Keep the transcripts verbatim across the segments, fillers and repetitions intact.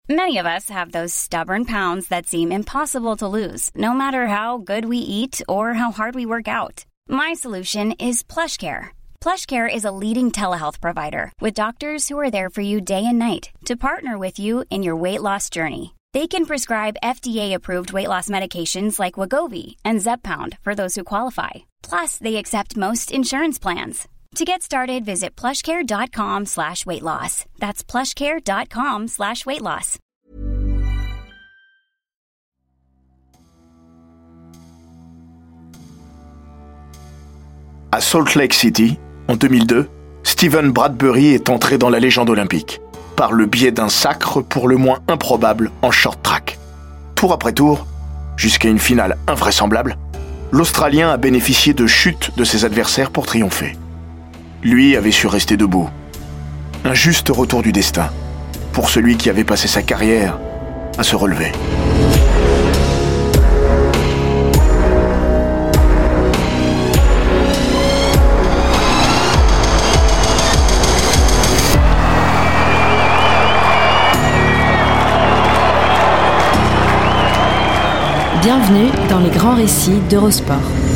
Many of us have those stubborn pounds that seem impossible to lose, no matter how good we eat or how hard we work out. My solution is PlushCare. PlushCare is a leading telehealth provider with doctors who are there for you day and night to partner with you in your weight loss journey. They can prescribe F D A-approved weight loss medications like Wegovy and Zepbound for those who qualify. Plus, they accept most insurance plans. To get started, visit plushcare.com slash weight loss. That's plushcare.com slash weight loss. À Salt Lake City, en deux mille deux, Steven Bradbury est entré dans la légende olympique par le biais d'un sacre pour le moins improbable en short track. Tour après tour, jusqu'à une finale invraisemblable, l'Australien a bénéficié de chutes de ses adversaires pour triompher. Lui avait su rester debout. Un juste retour du destin pour celui qui avait passé sa carrière à se relever. Bienvenue dans les grands récits d'Eurosport.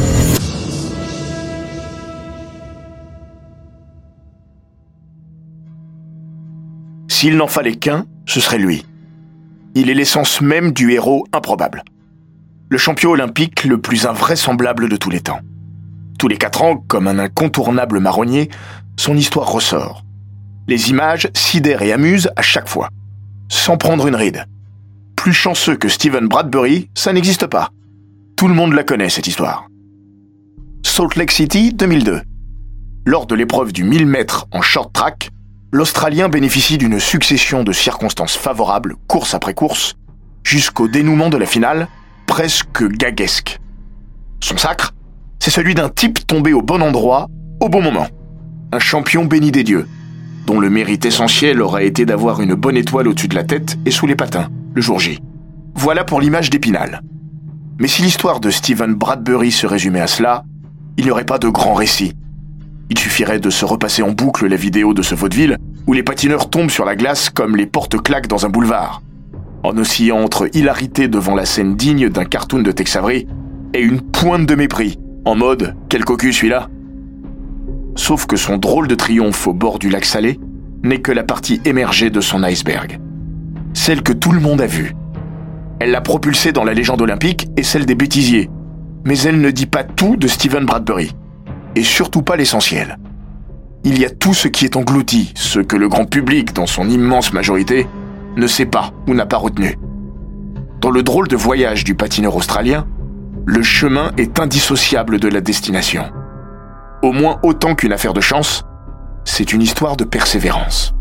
S'il n'en fallait qu'un, ce serait lui. Il est l'essence même du héros improbable. Le champion olympique le plus invraisemblable de tous les temps. Tous les quatre ans, comme un incontournable marronnier, son histoire ressort. Les images sidèrent et amusent à chaque fois, sans prendre une ride. Plus chanceux que Steven Bradbury, ça n'existe pas. Tout le monde la connaît, cette histoire. Salt Lake City, deux mille deux. Lors de l'épreuve du mille mètres en short track, l'Australien bénéficie d'une succession de circonstances favorables, course après course, jusqu'au dénouement de la finale, presque gaguesque. Son sacre, c'est celui d'un type tombé au bon endroit, au bon moment. Un champion béni des dieux, dont le mérite essentiel aurait été d'avoir une bonne étoile au-dessus de la tête et sous les patins, le jour J. Voilà pour l'image d'Épinal. Mais si l'histoire de Steven Bradbury se résumait à cela, il n'y aurait pas de grand récit. Il suffirait de se repasser en boucle la vidéo de ce vaudeville où les patineurs tombent sur la glace comme les porte-claques dans un boulevard, en oscillant entre hilarité devant la scène digne d'un cartoon de Tex Avery et une pointe de mépris, en mode « quel cocu celui-là ?» Sauf que son drôle de triomphe au bord du lac Salé n'est que la partie émergée de son iceberg. Celle que tout le monde a vue. Elle l'a propulsé dans la légende olympique et celle des bêtisiers, mais elle ne dit pas tout de Steven Bradbury. Et surtout pas l'essentiel. Il y a tout ce qui est englouti, ce que le grand public, dans son immense majorité, ne sait pas ou n'a pas retenu. Dans le drôle de voyage du patineur australien, le chemin est indissociable de la destination. Au moins autant qu'une affaire de chance, c'est une histoire de persévérance.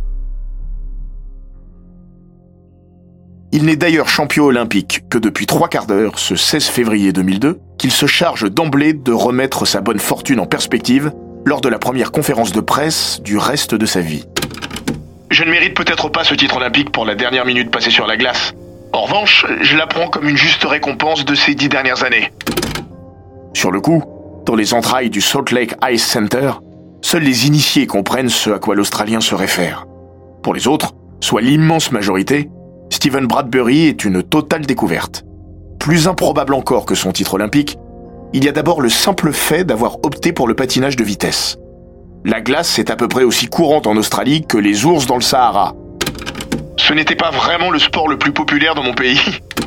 Il n'est d'ailleurs champion olympique que depuis trois quarts d'heure, ce seize février deux mille deux, qu'il se charge d'emblée de remettre sa bonne fortune en perspective lors de la première conférence de presse du reste de sa vie. Je ne mérite peut-être pas ce titre olympique pour la dernière minute passée sur la glace. En revanche, je la prends comme une juste récompense de ces dix dernières années. Sur le coup, dans les entrailles du Salt Lake Ice Center, seuls les initiés comprennent ce à quoi l'Australien se réfère. Pour les autres, soit l'immense majorité, Steven Bradbury est une totale découverte. Plus improbable encore que son titre olympique, il y a d'abord le simple fait d'avoir opté pour le patinage de vitesse. La glace est à peu près aussi courante en Australie que les ours dans le Sahara. Ce n'était pas vraiment le sport le plus populaire dans mon pays.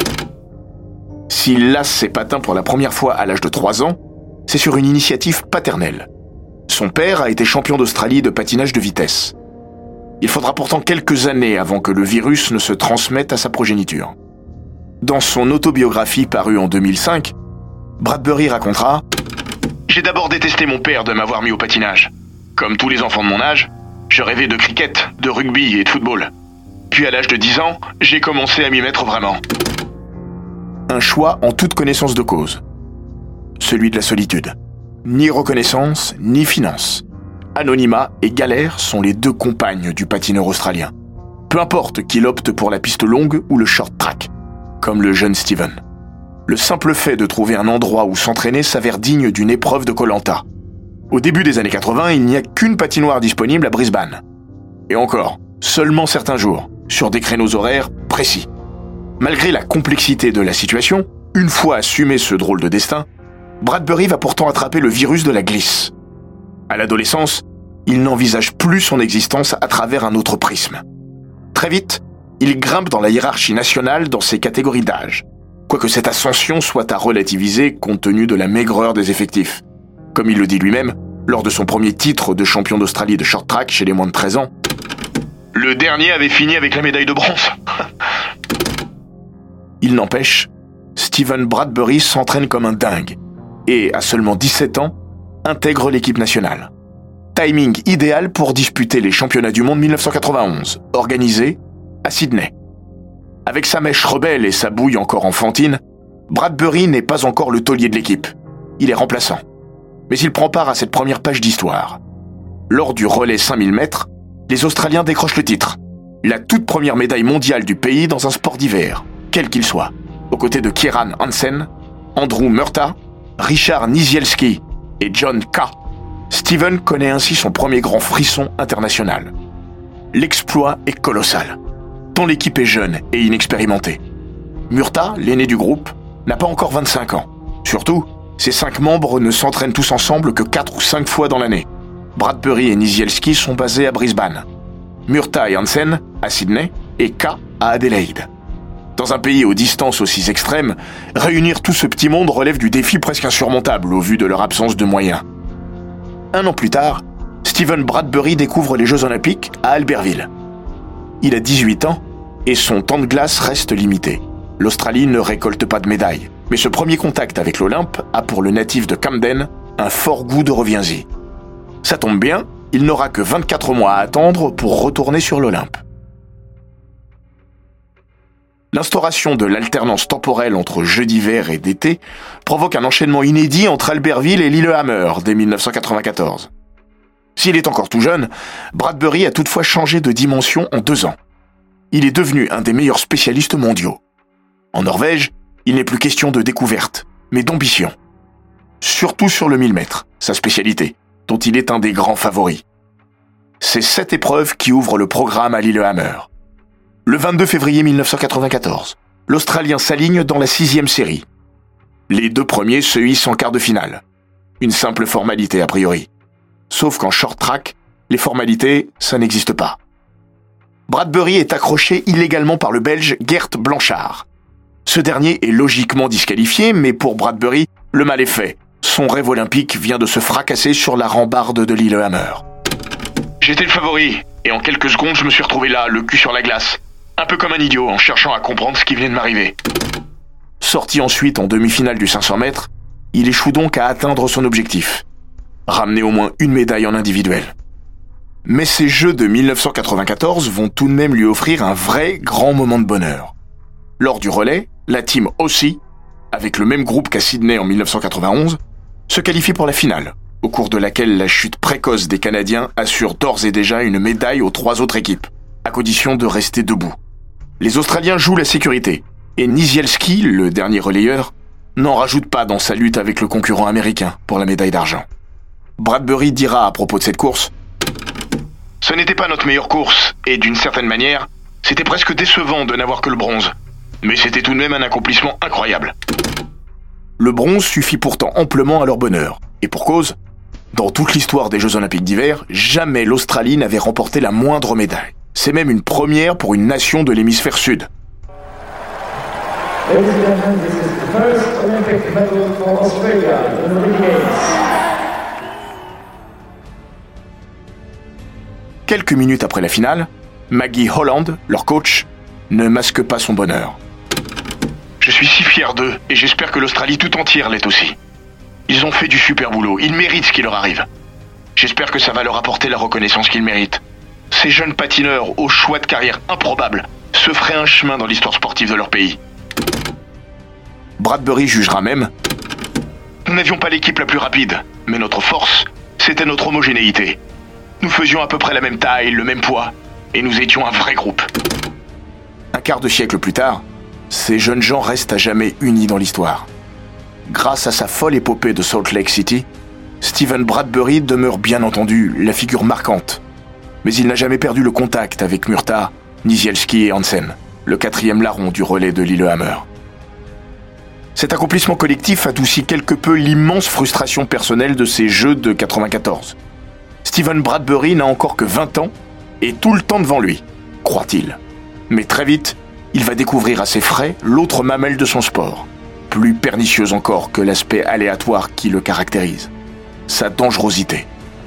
S'il lasse ses patins pour la première fois à l'âge de trois ans, c'est sur une initiative paternelle. Son père a été champion d'Australie de patinage de vitesse. Il faudra pourtant quelques années avant que le virus ne se transmette à sa progéniture. Dans son autobiographie parue en deux mille cinq, Bradbury racontera « J'ai d'abord détesté mon père de m'avoir mis au patinage. Comme tous les enfants de mon âge, je rêvais de cricket, de rugby et de football. Puis à l'âge de dix ans, j'ai commencé à m'y mettre vraiment. » Un choix en toute connaissance de cause. Celui de la solitude. Ni reconnaissance, ni finance. Anonymat et galère sont les deux compagnes du patineur australien. Peu importe qu'il opte pour la piste longue ou le short track, comme le jeune Steven. Le simple fait de trouver un endroit où s'entraîner s'avère digne d'une épreuve de Koh-Lanta. Au début des années quatre-vingts, il n'y a qu'une patinoire disponible à Brisbane. Et encore, seulement certains jours. sur des créneaux horaires précis. Malgré la complexité de la situation, une fois assumé ce drôle de destin, Bradbury va pourtant attraper le virus de la glisse. À l'adolescence, il n'envisage plus son existence à travers un autre prisme. Très vite, il grimpe dans la hiérarchie nationale dans ses catégories d'âge, quoique cette ascension soit à relativiser compte tenu de la maigreur des effectifs. Comme il le dit lui-même, lors de son premier titre de champion d'Australie de short track chez les moins de treize ans, « Le dernier avait fini avec la médaille de bronze !» Il n'empêche, Steven Bradbury s'entraîne comme un dingue et, à seulement dix-sept ans, intègre l'équipe nationale. Timing idéal pour disputer les championnats du monde mille neuf cent quatre-vingt-onze, organisés à Sydney. Avec sa mèche rebelle et sa bouille encore enfantine, Bradbury n'est pas encore le taulier de l'équipe. Il est remplaçant. Mais il prend part à cette première page d'histoire. Lors du relais cinq mille mètres, les Australiens décrochent le titre. La toute première médaille mondiale du pays dans un sport d'hiver, quel qu'il soit, aux côtés de Kieran Hansen, Andrew Murtagh, Richard Nizielski et John Kah. Steven connaît ainsi son premier grand frisson international. L'exploit est colossal, tant l'équipe est jeune et inexpérimentée. Murtagh, l'aîné du groupe, n'a pas encore vingt-cinq ans. Surtout, ses cinq membres ne s'entraînent tous ensemble que quatre ou cinq fois dans l'année. Bradbury et Nizielski sont basés à Brisbane, Murtagh et Hansen à Sydney et Kah à Adélaïde. Dans un pays aux distances aussi extrêmes, réunir tout ce petit monde relève du défi presque insurmontable au vu de leur absence de moyens. Un an plus tard, Steven Bradbury découvre les Jeux Olympiques à Albertville. Il a dix-huit ans et son temps de glace reste limité. L'Australie ne récolte pas de médaille, mais ce premier contact avec l'Olympe a pour le natif de Camden un fort goût de reviens-y. Ça tombe bien, il n'aura que vingt-quatre mois à attendre pour retourner sur l'Olympe. L'instauration de l'alternance temporelle entre jeux d'hiver et d'été provoque un enchaînement inédit entre Albertville et Lillehammer dès mille neuf cent quatre-vingt-quatorze. S'il est encore tout jeune, Bradbury a toutefois changé de dimension en deux ans. Il est devenu un des meilleurs spécialistes mondiaux. En Norvège, il n'est plus question de découverte, mais d'ambition. Surtout sur le mille mètres, sa spécialité, dont il est un des grands favoris. C'est cette épreuve qui ouvre le programme à Lillehammer. Le vingt-deux février mille neuf cent quatre-vingt-quatorze, l'Australien s'aligne dans la sixième série. Les deux premiers se hissent en quart de finale. Une simple formalité a priori. Sauf qu'en short track, les formalités, ça n'existe pas. Bradbury est accroché illégalement par le Belge Gert Blanchard. Ce dernier est logiquement disqualifié, mais pour Bradbury, le mal est fait. Son rêve olympique vient de se fracasser sur la rambarde de Lillehammer. J'étais le favori, et en quelques secondes, je me suis retrouvé là, le cul sur la glace. Un peu comme un idiot, en cherchant à comprendre ce qui venait de m'arriver. Sorti ensuite en demi-finale du cinq cents mètres, il échoue donc à atteindre son objectif. Ramener au moins une médaille en individuel. Mais ces Jeux de mille neuf cent quatre-vingt-quatorze vont tout de même lui offrir un vrai grand moment de bonheur. Lors du relais, la team Aussie, avec le même groupe qu'à Sydney en mille neuf cent quatre-vingt-onze, se qualifie pour la finale, au cours de laquelle la chute précoce des Canadiens assure d'ores et déjà une médaille aux trois autres équipes, à condition de rester debout. Les Australiens jouent la sécurité, et Nizielski, le dernier relayeur, n'en rajoute pas dans sa lutte avec le concurrent américain pour la médaille d'argent. Bradbury dira à propos de cette course « Ce n'était pas notre meilleure course, et d'une certaine manière, c'était presque décevant de n'avoir que le bronze. Mais c'était tout de même un accomplissement incroyable. » Le bronze suffit pourtant amplement à leur bonheur, et pour cause, dans toute l'histoire des Jeux Olympiques d'hiver, jamais l'Australie n'avait remporté la moindre médaille. C'est même une première pour une nation de l'hémisphère sud. Ladies and gentlemen, this is the first Olympic medal for Australia in the Olympic Games. Quelques minutes après la finale, Maggie Holland, leur coach, ne masque pas son bonheur. Je suis si fier d'eux et j'espère que l'Australie tout entière l'est aussi. Ils ont fait du super boulot, ils méritent ce qui leur arrive. J'espère que ça va leur apporter la reconnaissance qu'ils méritent. Ces jeunes patineurs au choix de carrière improbable se feraient un chemin dans l'histoire sportive de leur pays. Bradbury jugera même « Nous n'avions pas l'équipe la plus rapide, mais notre force, c'était notre homogénéité. Nous faisions à peu près la même taille, le même poids, et nous étions un vrai groupe. » Un quart de siècle plus tard, ces jeunes gens restent à jamais unis dans l'histoire. Grâce à sa folle épopée de Salt Lake City, Steven Bradbury demeure bien entendu la figure marquante. Mais il n'a jamais perdu le contact avec Murtagh Nizielski et Hansen, le quatrième larron du relais de Lillehammer. Cet accomplissement collectif adoucit quelque peu l'immense frustration personnelle de ces Jeux de quatre-vingt-quatorze. Steven Bradbury n'a encore que vingt ans et tout le temps devant lui, croit-il. Mais très vite, il va découvrir à ses frais l'autre mamelle de son sport, plus pernicieuse encore que l'aspect aléatoire qui le caractérise, sa dangerosité.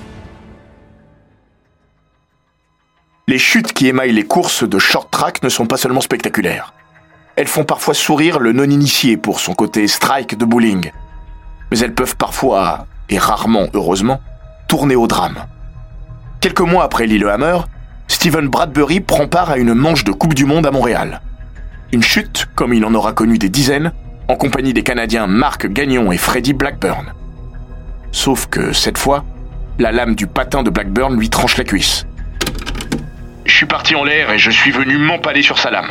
Les chutes qui émaillent les courses de short track ne sont pas seulement spectaculaires. Elles font parfois sourire le non-initié pour son côté strike de bowling. Mais elles peuvent parfois, et rarement heureusement, tourner au drame. Quelques mois après Lillehammer, Steven Bradbury prend part à une manche de Coupe du Monde à Montréal. Une chute, comme il en aura connu des dizaines, en compagnie des Canadiens Mark Gagnon et Freddie Blackburn. Sauf que, cette fois, la lame du patin de Blackburn lui tranche la cuisse. « Je suis parti en l'air et je suis venu m'empaler sur sa lame. »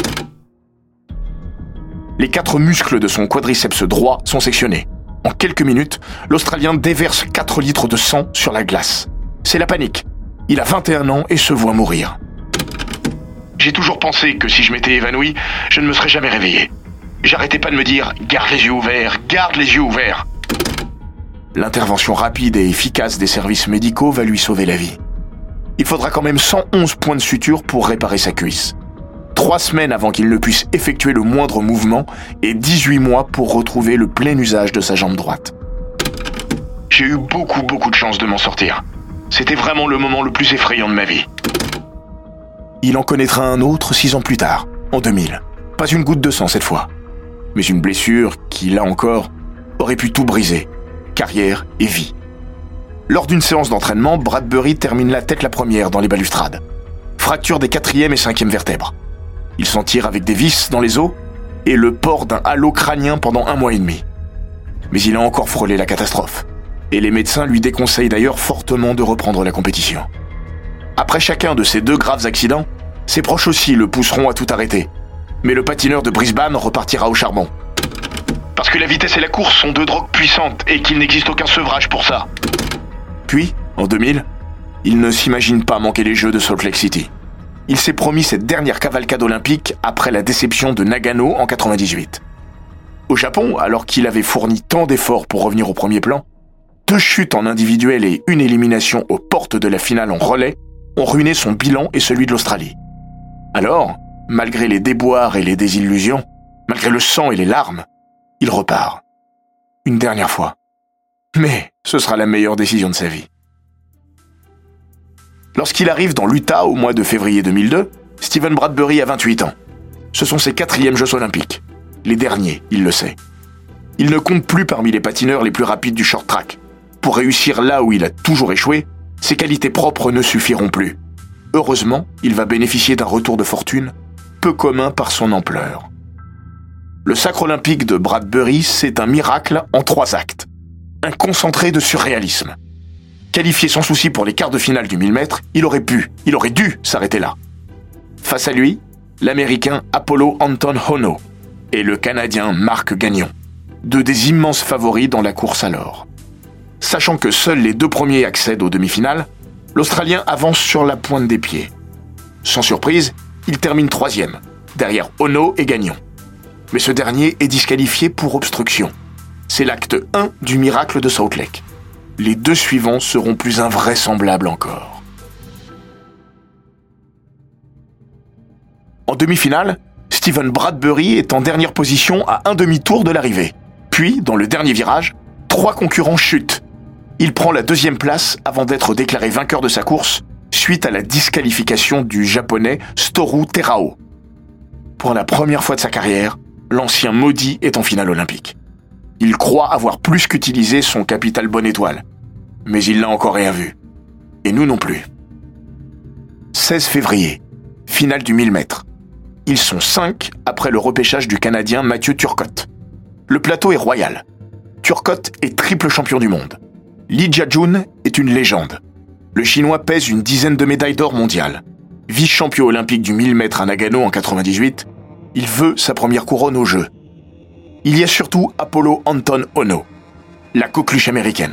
Les quatre muscles de son quadriceps droit sont sectionnés. En quelques minutes, l'Australien déverse quatre litres de sang sur la glace. C'est la panique. Il a vingt et un ans et se voit mourir. J'ai toujours pensé que si je m'étais évanoui, je ne me serais jamais réveillé. J'arrêtais pas de me dire « garde les yeux ouverts, garde les yeux ouverts ». L'intervention rapide et efficace des services médicaux va lui sauver la vie. Il faudra quand même cent onze points de suture pour réparer sa cuisse. Trois semaines avant qu'il ne puisse effectuer le moindre mouvement et dix-huit mois pour retrouver le plein usage de sa jambe droite. J'ai eu beaucoup, beaucoup de chance de m'en sortir. C'était vraiment le moment le plus effrayant de ma vie. Il en connaîtra un autre six ans plus tard, en deux mille. Pas une goutte de sang cette fois, mais une blessure qui, là encore, aurait pu tout briser, carrière et vie. Lors d'une séance d'entraînement, Bradbury termine la tête la première dans les balustrades. Fracture des quatrième et cinquième vertèbres. Il s'en tire avec des vis dans les os et le port d'un halo crânien pendant un mois et demi. Mais il a encore frôlé la catastrophe. Et les médecins lui déconseillent d'ailleurs fortement de reprendre la compétition. Après chacun de ces deux graves accidents, ses proches aussi le pousseront à tout arrêter. Mais le patineur de Brisbane repartira au charbon. Parce que la vitesse et la course sont deux drogues puissantes et qu'il n'existe aucun sevrage pour ça. Puis, en deux mille, il ne s'imagine pas manquer les Jeux de Salt Lake City. Il s'est promis cette dernière cavalcade olympique après la déception de Nagano en quatre-vingt-dix-huit. Au Japon, alors qu'il avait fourni tant d'efforts pour revenir au premier plan, deux chutes en individuel et une élimination aux portes de la finale en relais ont ruiné son bilan et celui de l'Australie. Alors, malgré les déboires et les désillusions, malgré le sang et les larmes, il repart. Une dernière fois. Mais ce sera la meilleure décision de sa vie. Lorsqu'il arrive dans l'Utah au mois de février deux mille deux, Steven Bradbury a vingt-huit ans. Ce sont ses quatrièmes Jeux olympiques. Les derniers, il le sait. Il ne compte plus parmi les patineurs les plus rapides du short track. Pour réussir là où il a toujours échoué, ses qualités propres ne suffiront plus. Heureusement, il va bénéficier d'un retour de fortune, peu commun par son ampleur. Le sacre olympique de Bradbury, c'est un miracle en trois actes. Un concentré de surréalisme. Qualifié sans souci pour les quarts de finale du mille mètres, il aurait pu, il aurait dû s'arrêter là. Face à lui, l'Américain Apollo Anton Ohno et le Canadien Mark Gagnon, deux des immenses favoris dans la course alors. Sachant que seuls les deux premiers accèdent aux demi-finales, l'Australien avance sur la pointe des pieds. Sans surprise, il termine troisième, derrière Ohno et Gagnon. Mais ce dernier est disqualifié pour obstruction. C'est l'acte un du miracle de Salt Lake. Les deux suivants seront plus invraisemblables encore. En demi-finale, Steven Bradbury est en dernière position à un demi-tour de l'arrivée. Puis, dans le dernier virage, trois concurrents chutent. Il prend la deuxième place avant d'être déclaré vainqueur de sa course suite à la disqualification du japonais Storu Terao. Pour la première fois de sa carrière, l'ancien maudit est en finale olympique. Il croit avoir plus qu'utilisé son capital bonne étoile. Mais il n'a encore rien vu. Et nous non plus. seize février, finale du mille mètres. Ils sont cinq après le repêchage du Canadien Mathieu Turcotte. Le plateau est royal. Turcotte est triple champion du monde. Lee Jia-jun est une légende. Le Chinois pèse une dizaine de médailles d'or mondiales. Vice-champion olympique du mille mètres à Nagano en quatre-vingt-dix-huit, il veut sa première couronne aux Jeux. Il y a surtout Apollo Anton Ohno, la coqueluche américaine.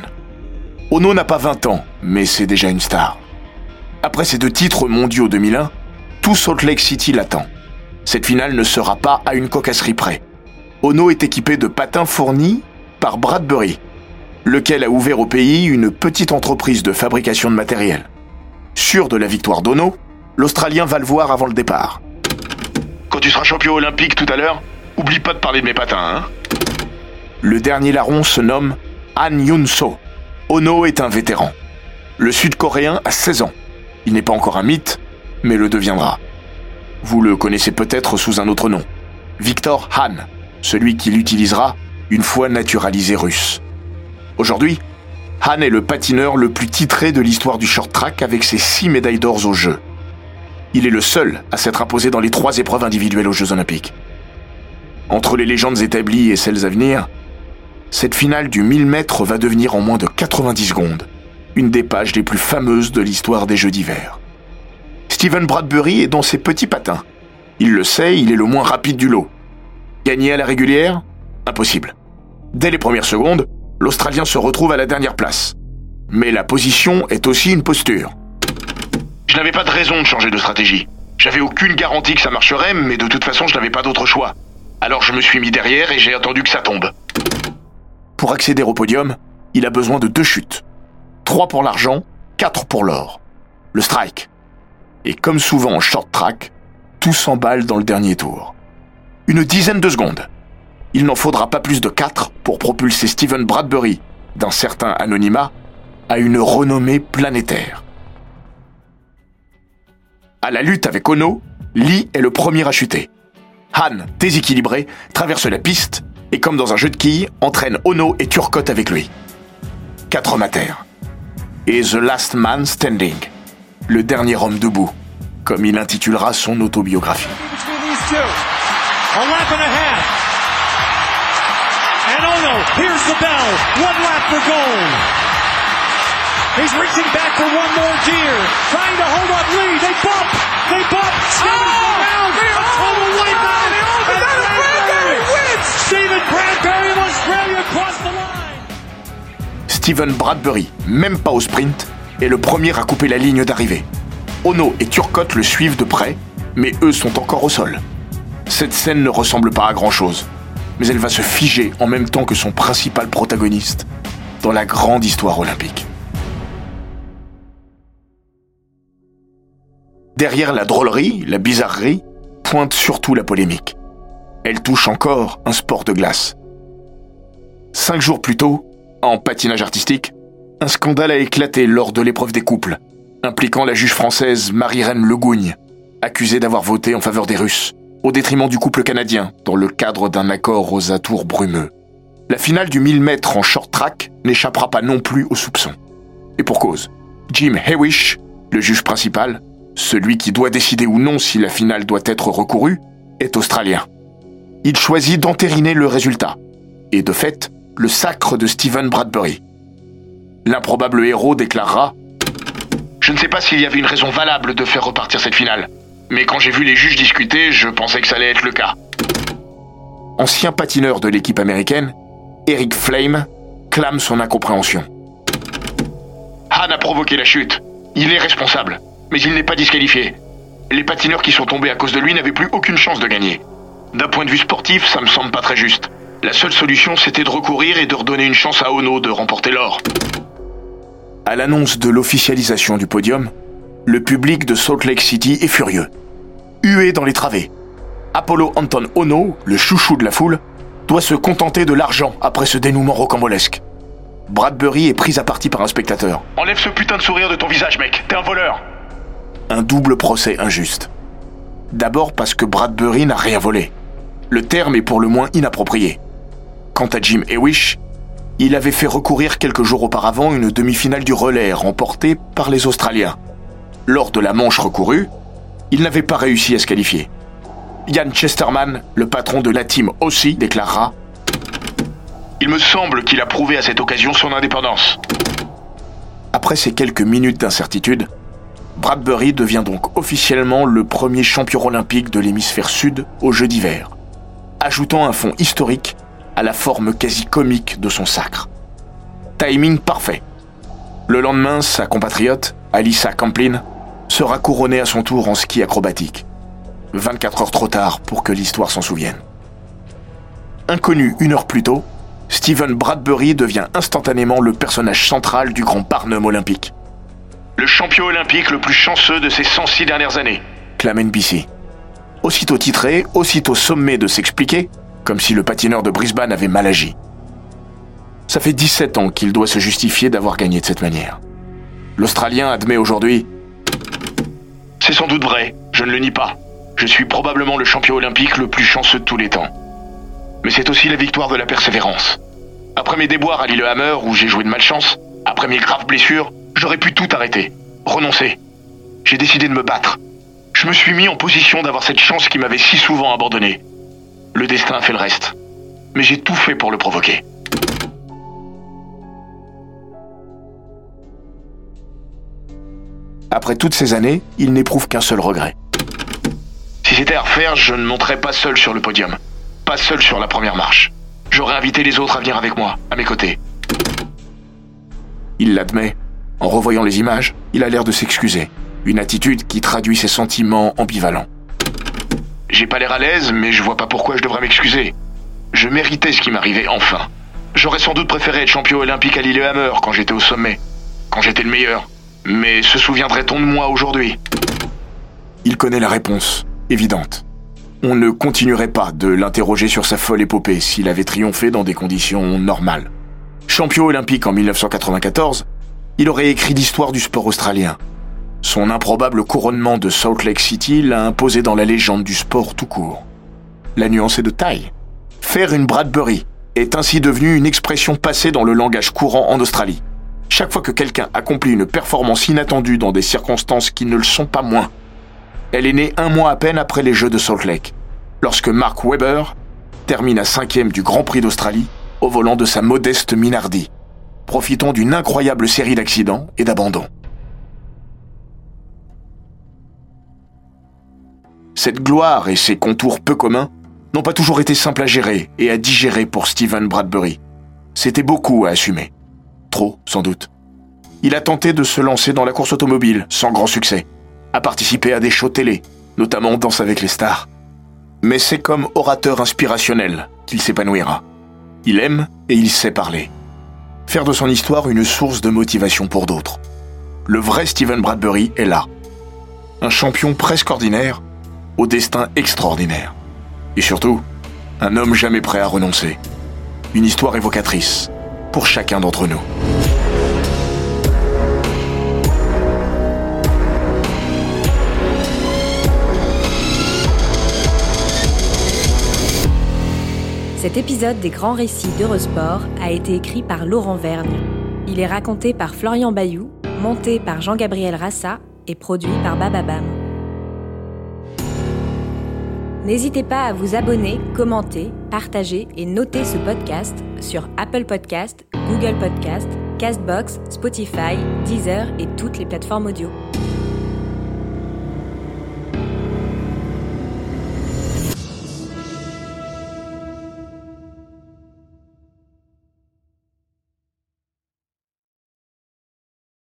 Ohno n'a pas vingt ans, mais c'est déjà une star. Après ses deux titres mondiaux deux mille un, Tout Salt Lake City l'attend. Cette finale ne sera pas à une cocasserie près. Ono est équipé de patins fournis par Bradbury, lequel a ouvert au pays une petite entreprise de fabrication de matériel. Sûr de la victoire d'Ono, l'Australien va le voir avant le départ. Quand tu seras champion olympique tout à l'heure, oublie pas de parler de mes patins, hein. Le dernier larron se nomme Han Yun-so. Ono est un vétéran. Le Sud-Coréen a seize ans. Il n'est pas encore un mythe, mais le deviendra. Vous le connaissez peut-être sous un autre nom. Victor Han, celui qui l'utilisera une fois naturalisé russe. Aujourd'hui, Han est le patineur le plus titré de l'histoire du short track avec ses six médailles d'or aux Jeux. Il est le seul à s'être imposé dans les trois épreuves individuelles aux Jeux Olympiques. Entre les légendes établies et celles à venir, cette finale du mille mètres va devenir en moins de quatre-vingt-dix secondes une des pages les plus fameuses de l'histoire des Jeux d'hiver. Steven Bradbury est dans ses petits patins. Il le sait, il est le moins rapide du lot. Gagner à la régulière ? Impossible. Dès les premières secondes, l'Australien se retrouve à la dernière place. Mais la position est aussi une posture. Je n'avais pas de raison de changer de stratégie. J'avais aucune garantie que ça marcherait, mais de toute façon, je n'avais pas d'autre choix. Alors je me suis mis derrière et j'ai attendu que ça tombe. Pour accéder au podium, il a besoin de deux chutes. Trois pour l'argent, quatre pour l'or. Le strike. Et comme souvent en short track, tout s'emballe dans le dernier tour. Une dizaine de secondes. Il n'en faudra pas plus de quatre pour propulser Steven Bradbury, d'un certain anonymat, à une renommée planétaire. À la lutte avec Ono, Lee est le premier à chuter. Han, déséquilibré, traverse la piste et, comme dans un jeu de quilles, entraîne Ono et Turcotte avec lui. Quatre hommes à terre. Et The Last Man Standing, le dernier homme debout, comme il intitulera son autobiographie. A lap and a half. And Ono, here's the bell. One lap for gold. He's reaching back for one more gear. Trying to hold up Lee. They bump. They bump. Steven oh, around. A total wipeout. And Bradbury wins. Steven Bradbury of Australia across the line. Steven Bradbury, même pas au sprint, est le premier à couper la ligne d'arrivée. Ono et Turcotte le suivent de près, mais eux sont encore au sol. Cette scène ne ressemble pas à grand-chose, mais elle va se figer en même temps que son principal protagoniste dans la grande histoire olympique. Derrière la drôlerie, la bizarrerie, pointe surtout la polémique. Elle touche encore un sport de glace. Cinq jours plus tôt, en patinage artistique, un scandale a éclaté lors de l'épreuve des couples, impliquant la juge française Marie-Reine Legougne, accusée d'avoir voté en faveur des Russes, au détriment du couple canadien, dans le cadre d'un accord aux atours brumeux. La finale du mille mètres en short track n'échappera pas non plus aux soupçons. Et pour cause, Jim Hewish, le juge principal, celui qui doit décider ou non si la finale doit être recourue, est australien. Il choisit d'entériner le résultat, et de fait, le sacre de Steven Bradbury. L'improbable héros déclarera « Je ne sais pas s'il y avait une raison valable de faire repartir cette finale. Mais quand j'ai vu les juges discuter, je pensais que ça allait être le cas. » Ancien patineur de l'équipe américaine, Eric Flame clame son incompréhension. Han a provoqué la chute. Il est responsable, mais il n'est pas disqualifié. Les patineurs qui sont tombés à cause de lui n'avaient plus aucune chance de gagner. D'un point de vue sportif, ça me semble pas très juste. La seule solution, c'était de recourir et de redonner une chance à Ono de remporter l'or. À l'annonce de l'officialisation du podium, le public de Salt Lake City est furieux. Hué dans les travées. Apollo Anton Ono, le chouchou de la foule, doit se contenter de l'argent après ce dénouement rocambolesque. Bradbury est pris à partie par un spectateur. « Enlève ce putain de sourire de ton visage, mec, t'es un voleur !» Un double procès injuste. D'abord parce que Bradbury n'a rien volé. Le terme est pour le moins inapproprié. Quant à Jim Hewish, il avait fait recourir quelques jours auparavant une demi-finale du relais remportée par les Australiens. Lors de la manche recourue, il n'avait pas réussi à se qualifier. Ian Chesterman, le patron de la team aussi, déclarera « Il me semble qu'il a prouvé à cette occasion son indépendance. » Après ces quelques minutes d'incertitude, Bradbury devient donc officiellement le premier champion olympique de l'hémisphère sud aux Jeux d'hiver, ajoutant un fond historique à la forme quasi comique de son sacre. Timing parfait. Le lendemain, sa compatriote, Alyssa Camplin, sera couronné à son tour en ski acrobatique. vingt-quatre heures trop tard pour que l'histoire s'en souvienne. Inconnu une heure plus tôt, Steven Bradbury devient instantanément le personnage central du grand Barnum olympique. Le champion olympique le plus chanceux de ces cent six dernières années, clame N B C. Aussitôt titré, aussitôt sommé de s'expliquer, comme si le patineur de Brisbane avait mal agi. Ça fait dix-sept ans qu'il doit se justifier d'avoir gagné de cette manière. L'Australien admet aujourd'hui « C'est sans doute vrai, je ne le nie pas. Je suis probablement le champion olympique le plus chanceux de tous les temps. Mais c'est aussi la victoire de la persévérance. Après mes déboires à Lillehammer où j'ai joué de malchance, après mes graves blessures, j'aurais pu tout arrêter, renoncer. J'ai décidé de me battre. Je me suis mis en position d'avoir cette chance qui m'avait si souvent abandonné. Le destin a fait le reste. Mais j'ai tout fait pour le provoquer. » Après toutes ces années, il n'éprouve qu'un seul regret. Si c'était à refaire, je ne monterais pas seul sur le podium. Pas seul sur la première marche. J'aurais invité les autres à venir avec moi, à mes côtés. Il l'admet. En revoyant les images, il a l'air de s'excuser. Une attitude qui traduit ses sentiments ambivalents. J'ai pas l'air à l'aise, mais je vois pas pourquoi je devrais m'excuser. Je méritais ce qui m'arrivait enfin. J'aurais sans doute préféré être champion olympique à Lillehammer quand j'étais au sommet. Quand j'étais le meilleur. Mais se souviendrait-on de moi aujourd'hui ? Il connaît la réponse, évidente. On ne continuerait pas de l'interroger sur sa folle épopée s'il avait triomphé dans des conditions normales. Champion olympique en dix-neuf cent quatre-vingt-quatorze, il aurait écrit l'histoire du sport australien. Son improbable couronnement de Salt Lake City l'a imposé dans la légende du sport tout court. La nuance est de taille. Faire une Bradbury est ainsi devenu une expression passée dans le langage courant en Australie. Chaque fois que quelqu'un accomplit une performance inattendue dans des circonstances qui ne le sont pas moins. Elle est née un mois à peine après les Jeux de Salt Lake, lorsque Mark Webber termine à cinquième du Grand Prix d'Australie au volant de sa modeste Minardi, profitant d'une incroyable série d'accidents et d'abandons. Cette gloire et ses contours peu communs n'ont pas toujours été simples à gérer et à digérer pour Steven Bradbury. C'était beaucoup à assumer. Trop, sans doute. Il a tenté de se lancer dans la course automobile, sans grand succès, a participé à des shows télé, notamment Danse avec les stars. Mais c'est comme orateur inspirationnel qu'il s'épanouira. Il aime et il sait parler. Faire de son histoire une source de motivation pour d'autres. Le vrai Steven Bradbury est là. Un champion presque ordinaire, au destin extraordinaire. Et surtout, un homme jamais prêt à renoncer. Une histoire évocatrice pour chacun d'entre nous. Cet épisode des Grands Récits d'Eurosport a été écrit par Laurent Vergne. Il est raconté par Florian Bayou, monté par Jean-Gabriel Rassa et produit par Bababam. N'hésitez pas à vous abonner, commenter, partager et noter ce podcast sur Apple Podcasts, Google Podcasts, Castbox, Spotify, Deezer et toutes les plateformes audio.